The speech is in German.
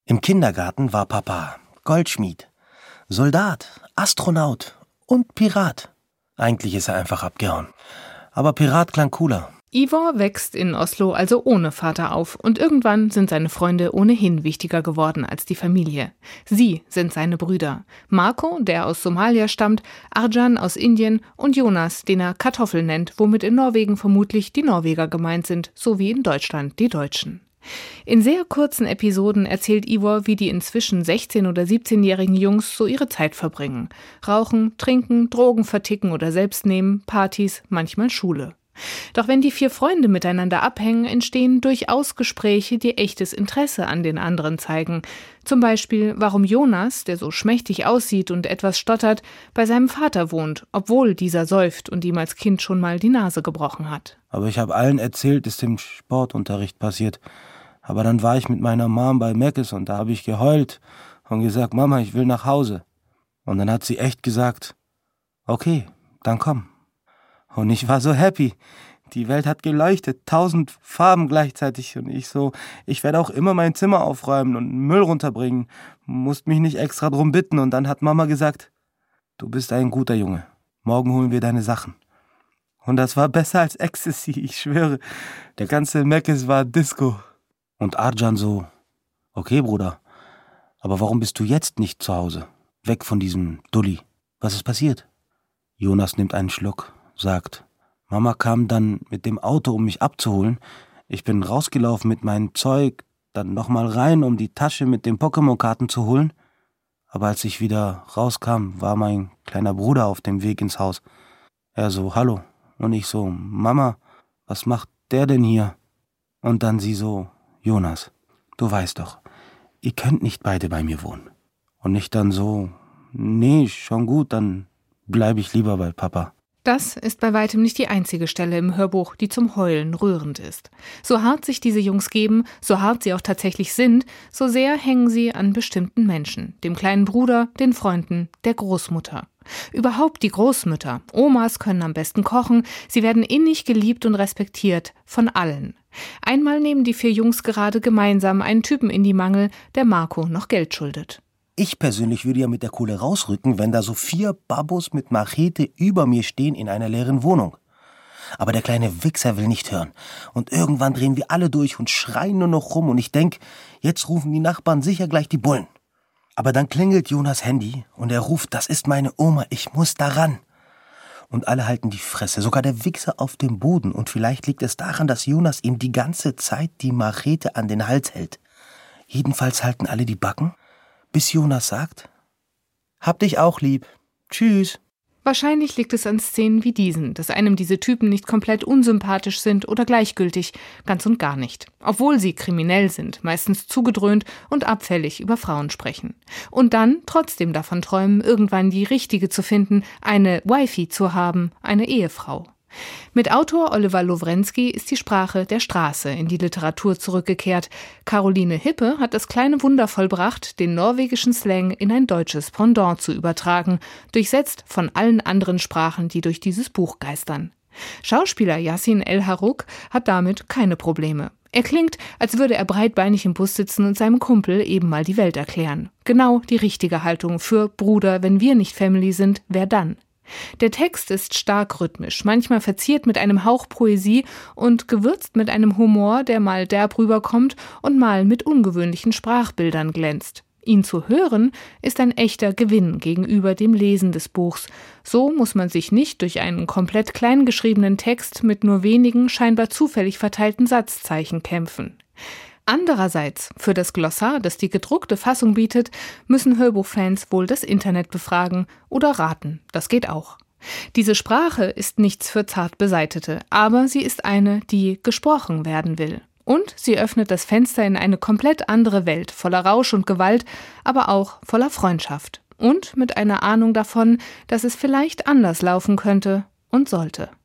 Im Kindergarten war Papa Goldschmied, Soldat, Astronaut und Pirat. Eigentlich ist er einfach abgehauen. Aber Pirat klang cooler. Ivor wächst in Oslo also ohne Vater auf und irgendwann sind seine Freunde ohnehin wichtiger geworden als die Familie. Sie sind seine Brüder. Marco, der aus Somalia stammt, Arjan aus Indien und Jonas, den er Kartoffel nennt, womit in Norwegen vermutlich die Norweger gemeint sind, so wie in Deutschland die Deutschen. In sehr kurzen Episoden erzählt Ivor, wie die inzwischen 16- oder 17-jährigen Jungs so ihre Zeit verbringen. Rauchen, trinken, Drogen verticken oder selbst nehmen, Partys, manchmal Schule. Doch wenn die 4 Freunde miteinander abhängen, entstehen durchaus Gespräche, die echtes Interesse an den anderen zeigen. Zum Beispiel, warum Jonas, der so schmächtig aussieht und etwas stottert, bei seinem Vater wohnt, obwohl dieser säuft und ihm als Kind schon mal die Nase gebrochen hat. Aber ich habe allen erzählt, ist im Sportunterricht passiert. Aber dann war ich mit meiner Mom bei Meckes und da habe ich geheult und gesagt, Mama, ich will nach Hause. Und dann hat sie echt gesagt, okay, dann komm. Und ich war so happy. Die Welt hat geleuchtet, 1000 Farben gleichzeitig. Und ich werde auch immer mein Zimmer aufräumen und Müll runterbringen. Musst mich nicht extra drum bitten. Und dann hat Mama gesagt, du bist ein guter Junge. Morgen holen wir deine Sachen. Und das war besser als Ecstasy, ich schwöre. Der ganze Meckes war Disco. Und Arjan so, okay Bruder, aber warum bist du jetzt nicht zu Hause? Weg von diesem Dulli. Was ist passiert? Jonas nimmt einen Schluck, sagt, Mama kam dann mit dem Auto, um mich abzuholen. Ich bin rausgelaufen mit meinem Zeug, dann nochmal rein, um die Tasche mit den Pokémon-Karten zu holen. Aber als ich wieder rauskam, war mein kleiner Bruder auf dem Weg ins Haus. Er so, hallo. Und ich so, Mama, was macht der denn hier? Und dann sie so, Jonas, du weißt doch, ihr könnt nicht beide bei mir wohnen. Und ich dann so, nee, schon gut, dann bleibe ich lieber bei Papa. Das ist bei weitem nicht die einzige Stelle im Hörbuch, die zum Heulen rührend ist. So hart sich diese Jungs geben, so hart sie auch tatsächlich sind, so sehr hängen sie an bestimmten Menschen. Dem kleinen Bruder, den Freunden, der Großmutter. Überhaupt die Großmütter. Omas können am besten kochen, sie werden innig geliebt und respektiert von allen. Einmal nehmen die 4 Jungs gerade gemeinsam einen Typen in die Mangel, der Marco noch Geld schuldet. Ich persönlich würde ja mit der Kohle rausrücken, wenn da so 4 Babos mit Machete über mir stehen in einer leeren Wohnung. Aber der kleine Wichser will nicht hören. Und irgendwann drehen wir alle durch und schreien nur noch rum. Und ich denke, jetzt rufen die Nachbarn sicher gleich die Bullen. Aber dann klingelt Jonas Handy und er ruft, das ist meine Oma, ich muss da ran. Und alle halten die Fresse, sogar der Wichser auf dem Boden. Und vielleicht liegt es daran, dass Jonas ihm die ganze Zeit die Machete an den Hals hält. Jedenfalls halten alle die Backen, bis Jonas sagt, hab dich auch lieb. Tschüss. Wahrscheinlich liegt es an Szenen wie diesen, dass einem diese Typen nicht komplett unsympathisch sind oder gleichgültig, ganz und gar nicht. Obwohl sie kriminell sind, meistens zugedröhnt und abfällig über Frauen sprechen. Und dann trotzdem davon träumen, irgendwann die richtige zu finden, eine Wifi zu haben, eine Ehefrau. Mit Autor Oliver Lowrensky ist die Sprache der Straße in die Literatur zurückgekehrt. Caroline Hippe hat das kleine Wunder vollbracht, den norwegischen Slang in ein deutsches Pendant zu übertragen, durchsetzt von allen anderen Sprachen, die durch dieses Buch geistern. Schauspieler Yasin El-Harrouk hat damit keine Probleme. Er klingt, als würde er breitbeinig im Bus sitzen und seinem Kumpel eben mal die Welt erklären. Genau die richtige Haltung für Bruder, wenn wir nicht Family sind, wer dann? Der Text ist stark rhythmisch, manchmal verziert mit einem Hauch Poesie und gewürzt mit einem Humor, der mal derb rüberkommt und mal mit ungewöhnlichen Sprachbildern glänzt. Ihn zu hören, ist ein echter Gewinn gegenüber dem Lesen des Buchs. So muss man sich nicht durch einen komplett kleingeschriebenen Text mit nur wenigen, scheinbar zufällig verteilten Satzzeichen kämpfen. Andererseits, für das Glossar, das die gedruckte Fassung bietet, müssen Hörbuchfans wohl das Internet befragen oder raten. Das geht auch. Diese Sprache ist nichts für Zartbeseitete, aber sie ist eine, die gesprochen werden will. Und sie öffnet das Fenster in eine komplett andere Welt, voller Rausch und Gewalt, aber auch voller Freundschaft. Und mit einer Ahnung davon, dass es vielleicht anders laufen könnte und sollte.